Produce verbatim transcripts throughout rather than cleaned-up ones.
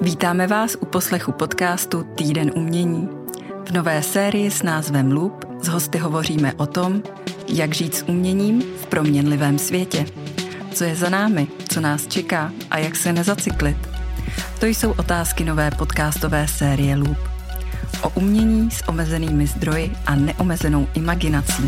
Vítáme vás u poslechu podcastu Týden umění. V nové sérii s názvem Loop s hosty hovoříme o tom, jak žít s uměním v proměnlivém světě. Co je za námi, co nás čeká a jak se nezacyklit. To jsou otázky nové podcastové série Loop. O umění s omezenými zdroji a neomezenou imaginací.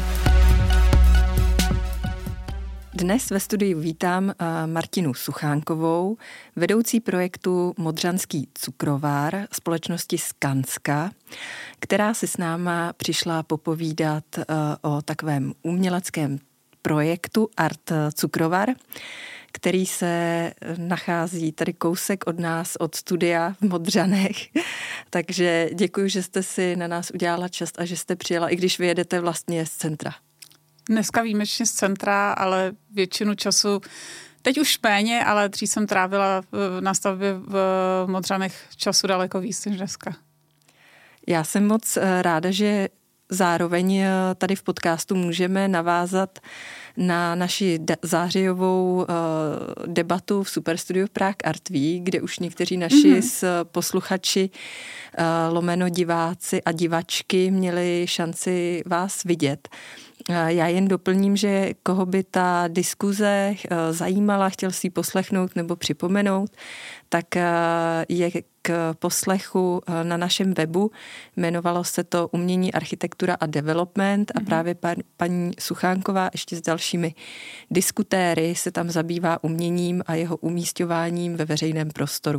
Dnes ve studiu vítám Martinu Suchánkovou, vedoucí projektu Modřanský cukrovár společnosti Skanska, která si s náma přišla popovídat o takovém uměleckém projektu Art Cukrovar, který se nachází tady kousek od nás, od studia v Modřanech. Takže děkuji, že jste si na nás udělala čas a že jste přijela, i když vyjedete vlastně z centra. Dneska výjimečně z centra, ale většinu času, teď už méně, ale dřív jsem trávila na stavbě v Modřanech času daleko víc než dneska. Já jsem moc ráda, že zároveň tady v podcastu můžeme navázat na naši zářijovou debatu v Superstudiu Prague Art Week, kde už někteří naši mm-hmm. posluchači, lomeno diváci a divačky měli šanci vás vidět. Já jen doplním, že koho by ta diskuze zajímala, chtěl si ji poslechnout nebo připomenout, tak je k poslechu na našem webu. Jmenovalo se to Umění, architektura a development a právě pan, paní Suchánková ještě s dalšími diskutéry se tam zabývá uměním a jeho umísťováním ve veřejném prostoru.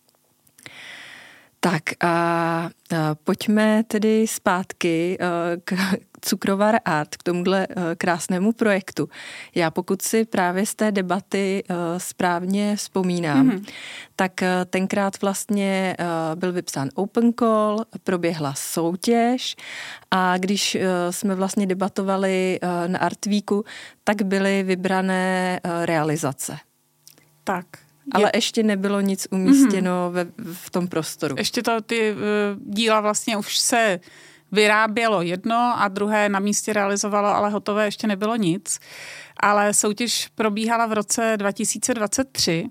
Tak a pojďme tedy zpátky k Cukrovar Art, k tomuhle krásnému projektu. Já pokud si právě z té debaty správně vzpomínám, mm-hmm. tak tenkrát vlastně byl vypsán open call, proběhla soutěž a když jsme vlastně debatovali na Art Weeku, tak byly vybrané realizace. Tak. Ale je... ještě nebylo nic umístěno mm-hmm. ve, v tom prostoru. Ještě to ty uh, díla vlastně už se vyrábělo jedno a druhé na místě realizovalo, ale hotové ještě nebylo nic. Ale soutěž probíhala v roce dva tisíce dvacet tři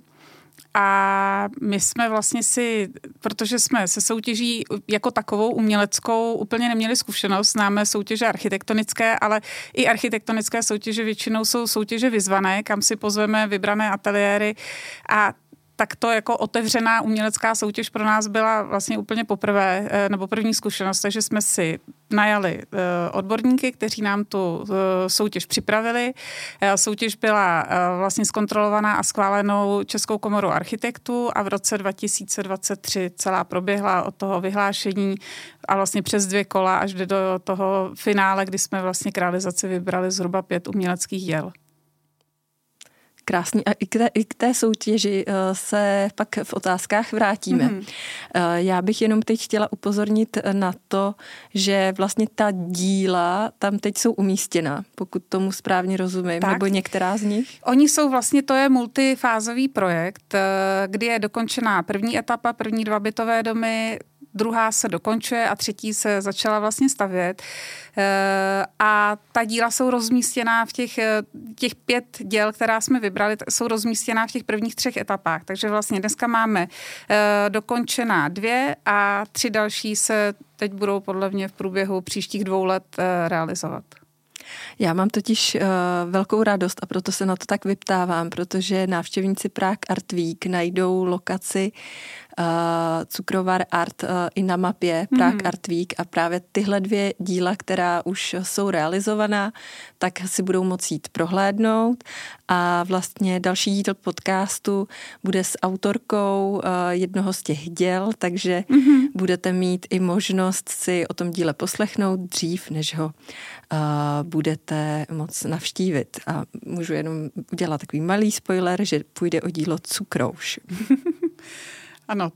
a my jsme vlastně si, protože jsme se soutěží jako takovou uměleckou úplně neměli zkušenost, známe soutěže architektonické, ale i architektonické soutěže většinou jsou soutěže vyzvané, kam si pozveme vybrané ateliéry a tak to jako otevřená umělecká soutěž pro nás byla vlastně úplně poprvé, nebo první zkušenost, takže jsme si najali odborníky, kteří nám tu soutěž připravili. Soutěž byla vlastně zkontrolovaná a schválenou Českou komorou architektů a v roce dva tisíce dvacet tři celá proběhla od toho vyhlášení a vlastně přes dvě kola až do toho finále, kdy jsme vlastně k realizaci vybrali zhruba pět uměleckých děl. Krásný. A i k, té, i k té soutěži se pak v otázkách vrátíme. Mm-hmm. Já bych jenom teď chtěla upozornit na to, že vlastně ta díla tam teď jsou umístěna, pokud tomu správně rozumím, tak. Nebo některá z nich? Oni jsou vlastně, to je multifázový projekt, kdy je dokončená první etapa, první dva bytové domy, druhá se dokončuje a třetí se začala vlastně stavět. A ta díla jsou rozmístěná v těch, těch pět děl, která jsme vybrali, jsou rozmístěná v těch prvních třech etapách. Takže vlastně dneska máme dokončená dvě a tři další se teď budou podle mě v průběhu příštích dvou let realizovat. Já mám totiž uh, velkou radost a proto se na to tak vyptávám, protože návštěvníci Prague Art Week najdou lokaci uh, Cukrovar Art uh, i na mapě Prague mm. Art Week a právě tyhle dvě díla, která už jsou realizovaná, tak si budou moci jít prohlédnout a vlastně další díl podcastu bude s autorkou uh, jednoho z těch děl, takže mm-hmm. budete mít i možnost si o tom díle poslechnout dřív, než ho uh, budete moc navštívit. A můžu jenom udělat takový malý spoiler, že půjde o dílo Cukrouš. Ano.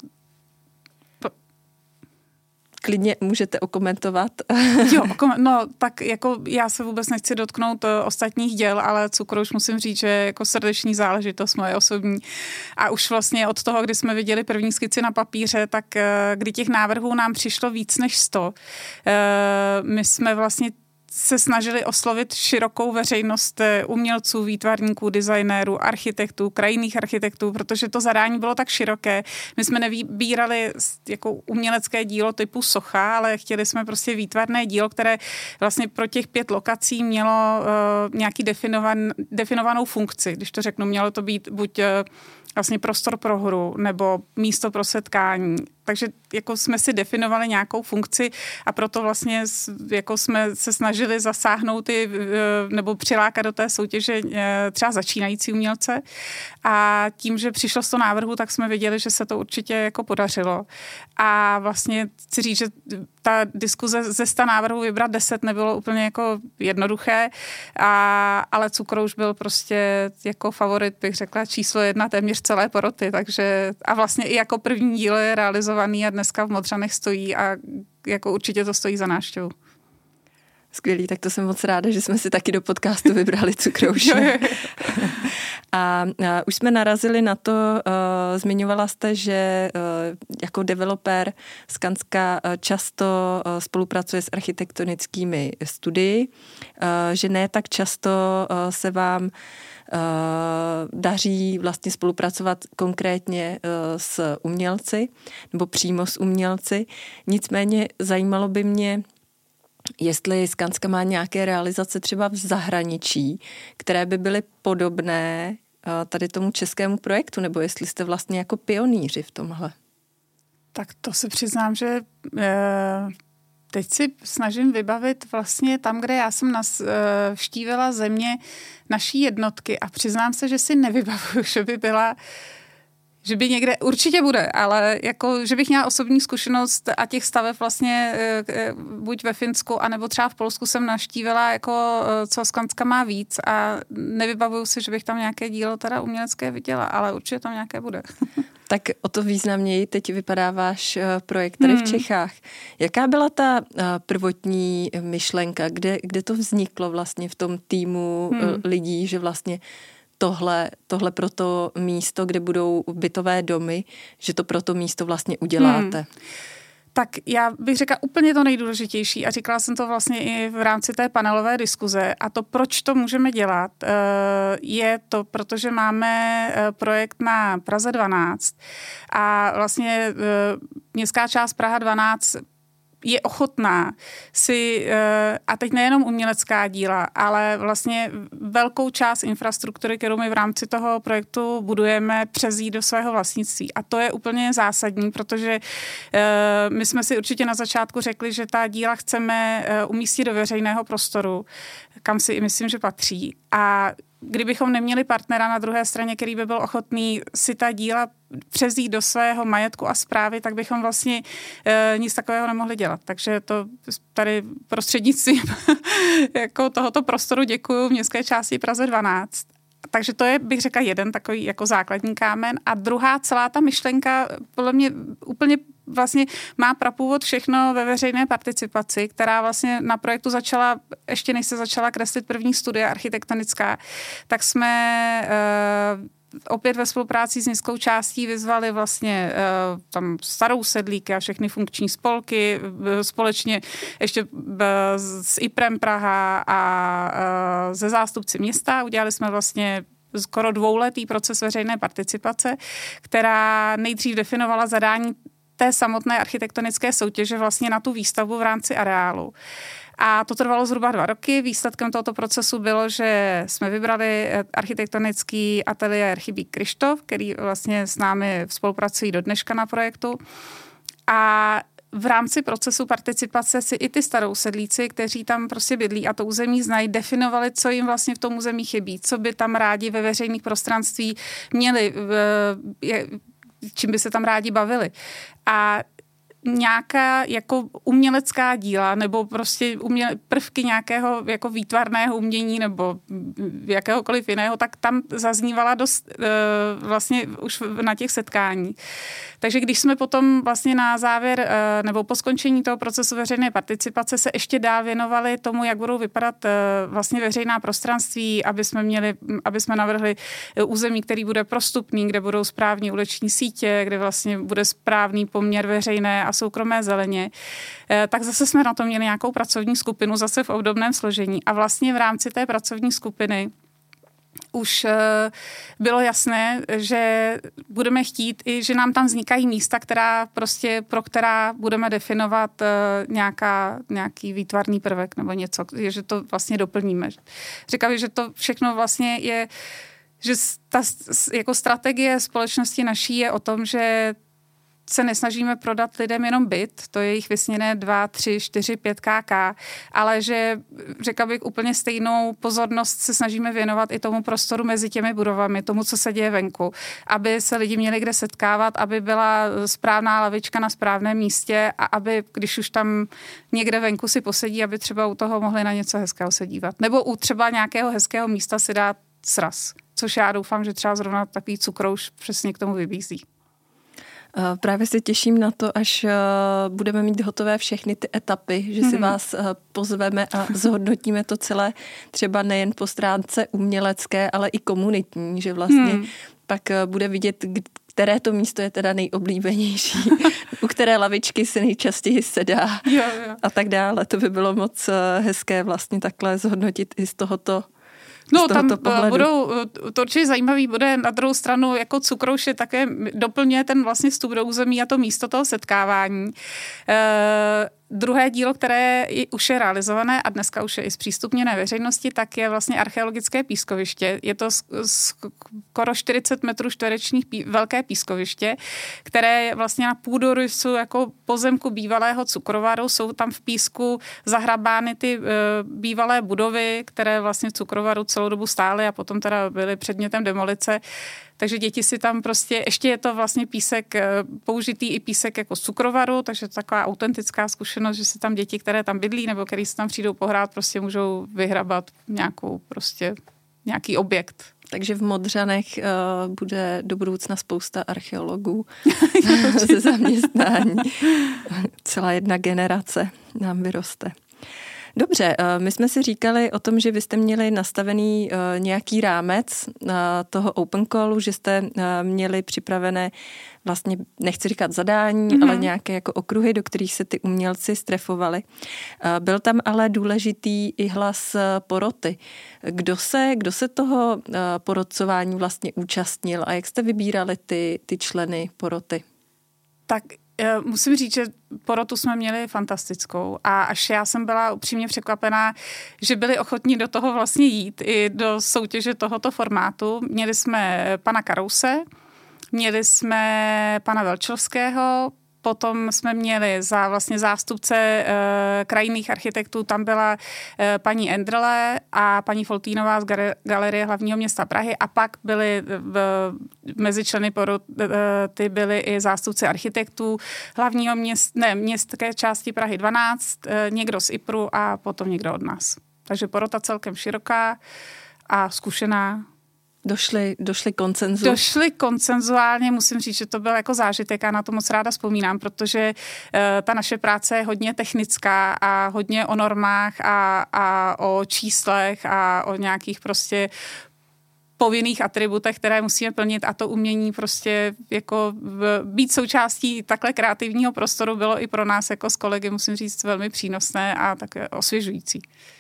Klidně můžete okomentovat. Jo, no tak jako já se vůbec nechci dotknout ostatních děl, ale Cukrouš musím říct, že jako srdeční záležitost moje osobní. A už vlastně od toho, kdy jsme viděli první skici na papíře, tak kdy těch návrhů nám přišlo víc než sto. My jsme vlastně se snažili oslovit širokou veřejnost umělců, výtvarníků, designérů, architektů, krajinných architektů, protože to zadání bylo tak široké. My jsme nevybírali jako umělecké dílo typu socha, ale chtěli jsme prostě výtvarné dílo, které vlastně pro těch pět lokací mělo uh, nějaký definovan, definovanou funkci. Když to řeknu, mělo to být buď uh, vlastně prostor pro hru nebo místo pro setkání. Takže jako jsme si definovali nějakou funkci a proto vlastně jako jsme se snažili zasáhnout i, nebo přilákat do té soutěže třeba začínající umělce. A tím, že přišlo z toho návrhu, tak jsme věděli, že se to určitě jako podařilo. A vlastně chci říct, že ta diskuze ze sta návrhů vybrat deset nebylo úplně jako jednoduché, a, ale Cukrouš byl prostě jako favorit, bych řekla, číslo jedna téměř celé poroty. Takže a vlastně i jako první dílo je realizovaný a dneska v Modřanech stojí a jako určitě to stojí za návštěvu. Skvělý, tak to jsem moc ráda, že jsme si taky do podcastu vybrali Cukrouše. a, a už jsme narazili na to, uh, zmiňovala jste, že uh, jako developer Skanska uh, často uh, spolupracuje s architektonickými studii, uh, že ne tak často uh, se vám Uh, daří vlastně spolupracovat konkrétně uh, s umělci nebo přímo s umělci. Nicméně zajímalo by mě, jestli Skanska má nějaké realizace třeba v zahraničí, které by byly podobné uh, tady tomu českému projektu, nebo jestli jste vlastně jako pionýři v tomhle. Tak to se přiznám, že uh... teď si snažím vybavit vlastně tam, kde já jsem navštívila země naší jednotky a přiznám se, že si nevybavuju, že by byla, že by někde, určitě bude, ale jako, že bych měla osobní zkušenost a těch staveb vlastně buď ve Finsku, anebo třeba v Polsku jsem navštívila, jako co Skanska má víc a nevybavuju si, že bych tam nějaké dílo teda umělecké viděla, ale určitě tam nějaké bude. Tak o to významněji teď vypadá váš projekt tady hmm. v Čechách. Jaká byla ta prvotní myšlenka, kde, kde to vzniklo vlastně v tom týmu hmm. lidí, že vlastně tohle, tohle pro to místo, kde budou bytové domy, že to pro to místo vlastně uděláte? Hmm. Tak já bych řekla úplně to nejdůležitější a říkala jsem to vlastně i v rámci té panelové diskuze a to, proč to můžeme dělat, je to, protože máme projekt na Praze dvanáct a vlastně městská část Praha dvanáct je ochotná si, a teď nejenom umělecká díla, ale vlastně velkou část infrastruktury, kterou my v rámci toho projektu budujeme, přezít do svého vlastnictví. A to je úplně zásadní, protože my jsme si určitě na začátku řekli, že ta díla chceme umístit do veřejného prostoru, kam si i myslím, že patří. A kdybychom neměli partnera na druhé straně, který by byl ochotný si ta díla přezít do svého majetku a správy, tak bychom vlastně e, nic takového nemohli dělat. Takže to tady prostřednictvím jako tohoto prostoru děkuju městské části Praze dvanáct. Takže to je, bych řekla, jeden takový jako základní kámen. A druhá celá ta myšlenka podle mě úplně vlastně má prapůvod všechno ve veřejné participaci, která vlastně na projektu začala, ještě než se začala kreslit první studie architektonická, tak jsme e, opět ve spolupráci s městskou částí vyzvali vlastně e, tam starou sedlíky a všechny funkční spolky, e, společně ještě e, s IPRem Praha a e, ze zástupci města. Udělali jsme vlastně skoro dvouletý proces veřejné participace, která nejdřív definovala zadání té samotné architektonické soutěže vlastně na tu výstavbu v rámci areálu. A to trvalo zhruba dva roky. Výsledkem tohoto procesu bylo, že jsme vybrali architektonický ateliér Chybík Kryštof, který vlastně s námi spolupracují do dneška na projektu. A v rámci procesu participace si i ty starousedlíci, kteří tam prostě bydlí a to území znají, definovali, co jim vlastně v tom území chybí, co by tam rádi ve veřejných prostranství měli, čím by se tam rádi bavili. A nějaká jako umělecká díla nebo prostě uměle, prvky nějakého jako výtvarného umění nebo jakéhokoliv jiného, tak tam zaznívala dost e, vlastně už na těch setkáních. Takže když jsme potom vlastně na závěr e, nebo po skončení toho procesu veřejné participace se ještě dál věnovali tomu, jak budou vypadat e, vlastně veřejná prostranství, aby jsme měli, aby jsme navrhli území, který bude prostupný, kde budou správní uliční sítě, kde vlastně bude správný poměr veřejné a a soukromé zeleně, tak zase jsme na to měli nějakou pracovní skupinu, zase v obdobném složení. A vlastně v rámci té pracovní skupiny už bylo jasné, že budeme chtít i, že nám tam vznikají místa, která prostě, pro která budeme definovat nějaká, nějaký výtvarný prvek nebo něco, že to vlastně doplníme. Říkali, že to všechno vlastně je, že ta jako strategie společnosti naší je o tom, že se nesnažíme prodat lidem jenom byt, to je jich vysněné dva, tři, čtyři, pět ká, ale že, řekla bych, úplně stejnou pozornost se snažíme věnovat i tomu prostoru mezi těmi budovami, tomu, co se děje venku, aby se lidi měli kde setkávat, aby byla správná lavička na správném místě a aby, když už tam někde venku si posedí, aby třeba u toho mohli na něco hezkého se dívat. Nebo u třeba nějakého hezkého místa si dát sraz, což já doufám, že třeba zrovna takový cukrouš přesně k tomu vybízí. Právě se těším na to, až budeme mít hotové všechny ty etapy, že si vás pozveme a zhodnotíme to celé třeba nejen po stránce umělecké, ale i komunitní, že vlastně hmm. pak bude vidět, které to místo je teda nejoblíbenější, u které lavičky se nejčastěji sedá jo, jo. a tak dále. To by bylo moc hezké vlastně takhle zhodnotit i z tohoto No, tam pohledu. budou, to určitě zajímavý bude na druhou stranu, jako cukrouš je také, doplňuje ten vlastně vstup do území a to místo toho setkávání. E, Druhé dílo, které je, už je realizované a dneska už je i zpřístupněné veřejnosti, tak je vlastně archeologické pískoviště. Je to skoro čtyřicet metrů čtverečních pí, velké pískoviště, které je vlastně na půdorysu jako pozemku bývalého cukrovaru. Jsou tam v písku zahrabány ty e, bývalé budovy, které vlastně v cukrovaru celou dobu stály a potom teda byly předmětem demolice. Takže děti si tam prostě, ještě je to vlastně písek, použitý i písek jako z cukrovaru, takže to taková autentická zkušenost, že si tam děti, které tam bydlí nebo který si tam přijdou pohrát, prostě můžou vyhrabat nějakou prostě, nějaký objekt. Takže v Modřanech uh, bude do budoucna spousta archeologů ze zaměstnání. Celá jedna generace nám vyroste. Dobře, my jsme si říkali o tom, že vy jste měli nastavený nějaký rámec toho open callu, že jste měli připravené vlastně, nechci říkat zadání, mm-hmm. ale nějaké jako okruhy, do kterých se ty umělci strefovali. Byl tam ale důležitý i hlas poroty. Kdo se, kdo se toho porotcování vlastně účastnil a jak jste vybírali ty, ty členy poroty? Tak musím říct, že porotu jsme měli fantastickou a až já jsem byla upřímně překvapená, že byli ochotní do toho vlastně jít i do soutěže tohoto formátu. Měli jsme pana Karouse, měli jsme pana Velčovského, potom jsme měli za vlastně zástupce e, krajinných architektů, tam byla e, paní Endrle a paní Foltínová z Galerie hlavního města Prahy a pak byly v, mezi členy poroty byly i zástupci architektů hlavního města, ne, městské části Prahy dvanáct, e, někdo z IPRu a potom někdo od nás. Takže porota celkem široká a zkušená. Došli, došli konsenzu. Došli konsenzuálně, musím říct, že to byl jako zážitek a na to moc ráda vzpomínám, protože uh, ta naše práce je hodně technická a hodně o normách a, a o číslech a o nějakých prostě povinných atributech, které musíme plnit a to umění prostě jako být součástí takhle kreativního prostoru bylo i pro nás jako s kolegy, musím říct, velmi přínosné a také osvěžující.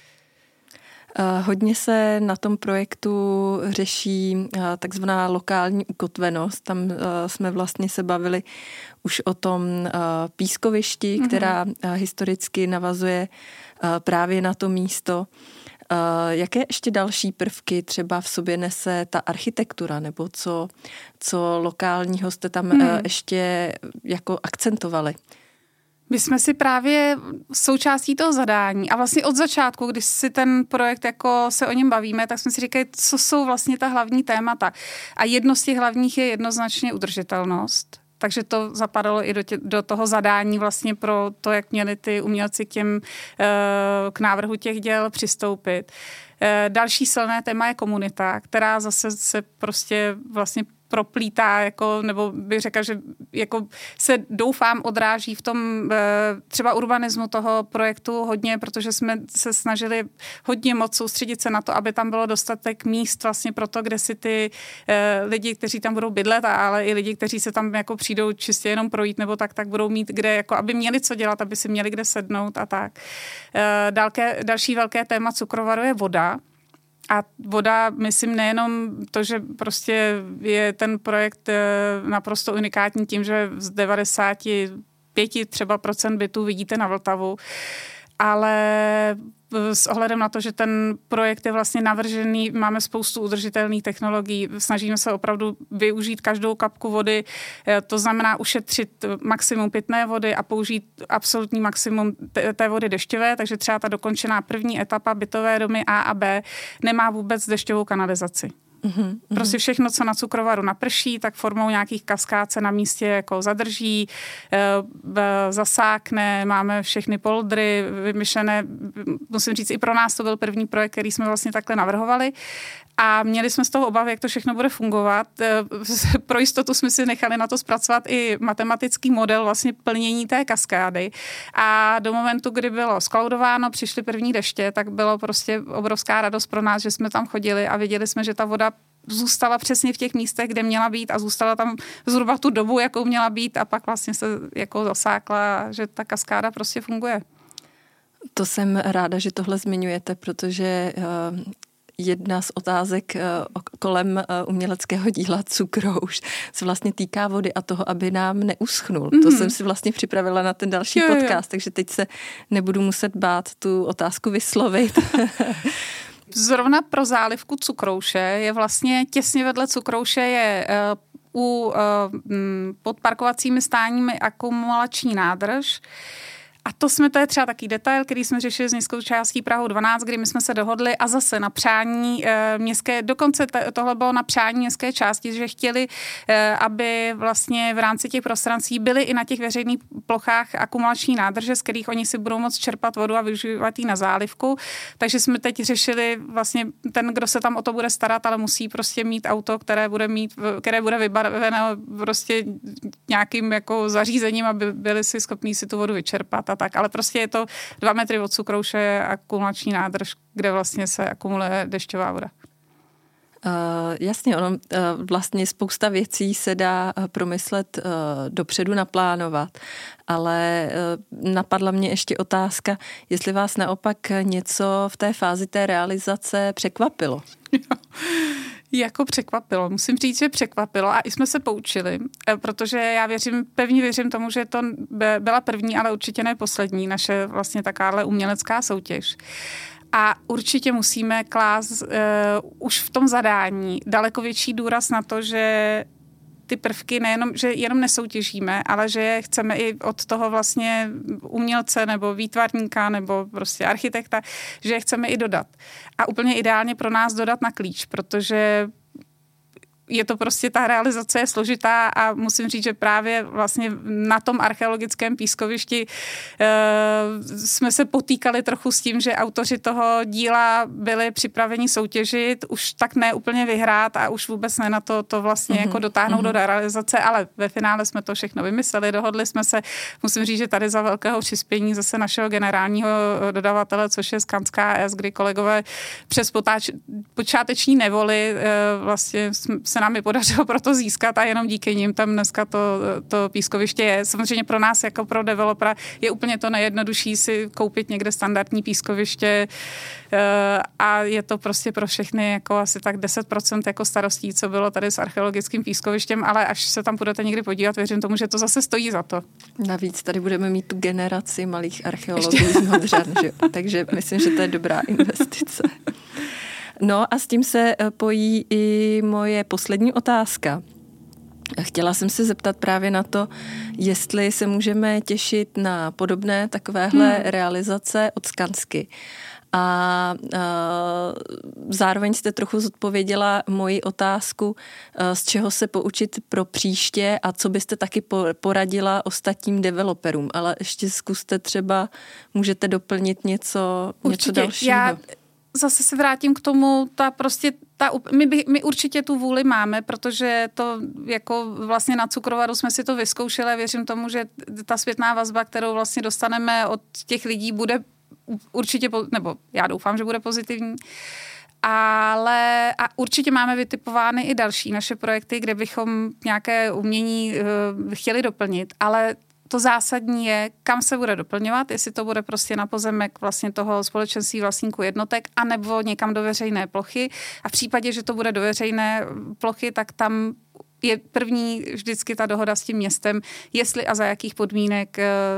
Hodně se na tom projektu řeší takzvaná lokální ukotvenost. Tam jsme vlastně se bavili už o tom pískovišti, mm-hmm. která historicky navazuje právě na to místo. Jaké ještě další prvky třeba v sobě nese ta architektura, nebo co, co lokálního jste tam mm. ještě jako akcentovali? My jsme si právě součástí toho zadání a vlastně od začátku, když si ten projekt jako se o něm bavíme, tak jsme si říkali, co jsou vlastně ta hlavní témata. A jedno z těch hlavních je jednoznačně udržitelnost. Takže to zapadalo i do, tě, do toho zadání vlastně pro to, jak měli ty umělci k, těm, k návrhu těch děl přistoupit. Další silné téma je komunita, která zase se prostě vlastně proplítá, jako, nebo bych řekla, že jako se doufám odráží v tom třeba urbanismu toho projektu hodně, protože jsme se snažili hodně moc soustředit se na to, aby tam bylo dostatek míst vlastně pro to, kde si ty lidi, kteří tam budou bydlet, ale i lidi, kteří se tam jako přijdou čistě jenom projít nebo tak, tak budou mít kde, jako aby měli co dělat, aby si měli kde sednout a tak. Dalké, další velké téma cukrovaru je voda. A voda, myslím, nejenom to, že prostě je ten projekt naprosto unikátní tím, že z devadesát pět třeba procent bytů vidíte na Vltavu, ale s ohledem na to, že ten projekt je vlastně navržený, máme spoustu udržitelných technologií, snažíme se opravdu využít každou kapku vody, to znamená ušetřit maximum pitné vody a použít absolutní maximum té vody dešťové, takže třeba ta dokončená první etapa bytové domy A a B nemá vůbec dešťovou kanalizaci. Uhum, prostě všechno, co na cukrovaru naprší, tak formou nějakých kaskád se na místě jako zadrží, zasákne, máme všechny poldry vymyšlené. Musím říct, i pro nás to byl první projekt, který jsme vlastně takhle navrhovali. A měli jsme z toho obavy, jak to všechno bude fungovat. Pro jistotu jsme si nechali na to zpracovat i matematický model vlastně plnění té kaskády. A do momentu, kdy bylo skloudováno, přišly první deště, tak bylo prostě obrovská radost pro nás, že jsme tam chodili a viděli jsme, že ta voda zůstala přesně v těch místech, kde měla být a zůstala tam zhruba tu dobu, jakou měla být a pak vlastně se jako zasákla, že ta kaskáda prostě funguje. To jsem ráda, že tohle zmiňujete, protože jedna z otázek kolem uměleckého díla Cukrouš se vlastně týká vody a toho, aby nám neuschnul. Mm-hmm. To jsem si vlastně připravila na ten další jo, podcast, jo. Takže teď se nebudu muset bát tu otázku vyslovit. Zrovna pro zálivku Cukrouše je vlastně těsně vedle Cukrouše je uh, u uh, pod parkovacími stáními akumulační nádrž. A to jsme, to je třeba taký detail, který jsme řešili s městskou částí Prahou dvanáct, kdy my jsme se dohodli a zase na přání e, městské, dokonce t- tohle bylo na přání městské části, že chtěli, e, aby vlastně v rámci těch prostranství byly i na těch veřejných plochách akumulační nádrže, z kterých oni si budou moct čerpat vodu a využívat ji na zálivku. Takže jsme teď řešili vlastně ten, kdo se tam o to bude starat, ale musí prostě mít auto, které bude mít, které bude vybaveno prostě nějakým jako zařízením, aby byli si schopní si tu vodu vyčerpat. Tak, ale prostě je to dva metry od Cukrouše akumulační nádrž, kde vlastně se akumuluje dešťová voda. Uh, jasně, ono uh, vlastně spousta věcí se dá uh, promyslet uh, dopředu, naplánovat, ale uh, napadla mě ještě otázka, jestli vás naopak něco v té fázi té realizace překvapilo. Jako překvapilo. Musím říct, že překvapilo a i jsme se poučili, protože já věřím, pevně věřím tomu, že to byla první, ale určitě ne poslední naše vlastně takováhle umělecká soutěž. A určitě musíme klást uh, už v tom zadání daleko větší důraz na to, že ty prvky nejenom, že jenom nesoutěžíme, ale že chceme i od toho vlastně umělce nebo výtvarníka nebo prostě architekta, že je chceme i dodat. A úplně ideálně pro nás dodat na klíč, protože je to prostě, ta realizace je složitá a musím říct, že právě vlastně na tom archeologickém pískovišti e, jsme se potýkali trochu s tím, že autoři toho díla byli připraveni soutěžit, už tak ne úplně vyhrát a už vůbec ne na to, to vlastně mm-hmm. jako dotáhnout mm-hmm. do realizace, ale ve finále jsme to všechno vymysleli, dohodli jsme se, musím říct, že tady za velkého přispění zase našeho generálního dodavatele, což je Skanská á es, kdy kolegové přes potáč, počáteční nevoli e, vlastně se nám je podařilo proto získat a jenom díky nim tam dneska to, to pískoviště je. Samozřejmě pro nás jako pro developera je úplně to nejjednodušší si koupit někde standardní pískoviště a je to prostě pro všechny jako asi tak deset procent jako starostí, co bylo tady s archeologickým pískovištěm, ale až se tam budete někdy podívat, věřím tomu, že to zase stojí za to. Navíc tady budeme mít tu generaci malých archeologů z Modřan, že? Takže myslím, že to je dobrá investice. No a s tím se pojí i moje poslední otázka. Chtěla jsem se zeptat právě na to, jestli se můžeme těšit na podobné takovéhle hmm. realizace od Skansky. A, a zároveň jste trochu zodpověděla moji otázku, z čeho se poučit pro příště a co byste taky poradila ostatním developerům. Ale ještě zkuste třeba, můžete doplnit něco, něco dalšího. Já... zase se vrátím k tomu, ta prostě, ta, my, by, my určitě tu vůli máme, protože to jako vlastně na Cukrovaru jsme si to vyzkoušeli a věřím tomu, že ta zpětná vazba, kterou vlastně dostaneme od těch lidí, bude určitě, nebo já doufám, že bude pozitivní. Ale a určitě máme vytipovány i další naše projekty, kde bychom nějaké umění uh, chtěli doplnit, ale to zásadní je, kam se bude doplňovat, jestli to bude prostě na pozemek vlastně toho společenství vlastníků jednotek, anebo někam do veřejné plochy. A v případě, že to bude do veřejné plochy, tak tam je první vždycky ta dohoda s tím městem, jestli a za jakých podmínek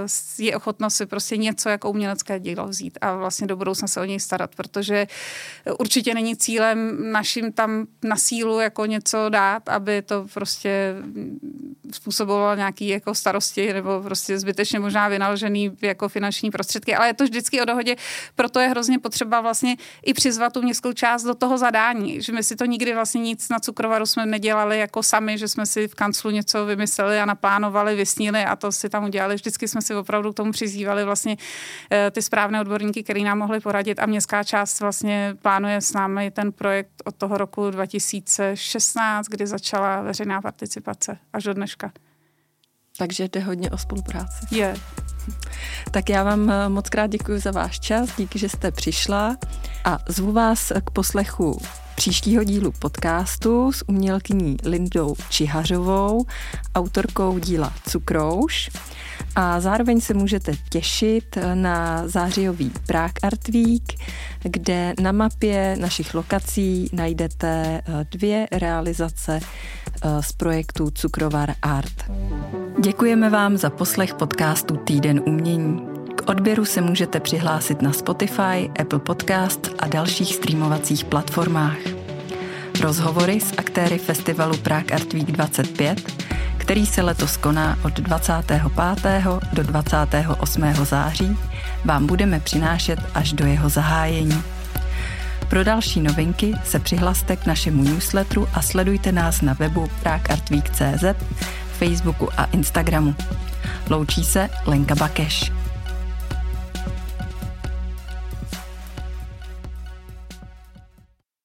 je ochotno si prostě něco jako umělecké dílo vzít a vlastně do budoucna se o něj starat, protože určitě není cílem našim tam na sílu jako něco dát, aby to prostě způsobovalo nějaký jako starosti nebo prostě zbytečně možná vynaložený jako finanční prostředky, ale je to vždycky o dohodě, proto je hrozně potřeba vlastně i přizvat tu městskou část do toho zadání, že my si to nikdy vlastně nic na Cukrovaru jsme nedělali jako sami, že jsme si v kanclu něco vymysleli a naplánovali, vysnili a to si tam udělali. Vždycky jsme si opravdu k tomu přizývali vlastně ty správné odborníky, který nám mohli poradit a městská část vlastně plánuje s námi ten projekt od toho roku dva tisíce šestnáct, kdy začala veřejná participace až do dneška. Takže jde hodně o spolupráci. Je. Yeah. Tak já vám moc krát děkuji za váš čas, díky, že jste přišla a zvu vás k poslechu příštího dílu podcastu s umělkyní Lindou Čihařovou, autorkou díla Cukrouš. A zároveň se můžete těšit na zářijový Prague Art Week, kde na mapě našich lokací najdete dvě realizace z projektu Cukrovar Art. Děkujeme vám za poslech podcastu Týden umění. K odběru se můžete přihlásit na Spotify, Apple Podcast a dalších streamovacích platformách. Rozhovory s aktéry festivalu Prague Art Week dvacet pět, který se letos koná od dvacátého pátého do dvacátého osmého září, vám budeme přinášet až do jeho zahájení. Pro další novinky se přihlaste k našemu newsletteru a sledujte nás na webu prague art week tečka cé zet, Facebooku a Instagramu. Loučí se Lenka Bakeš.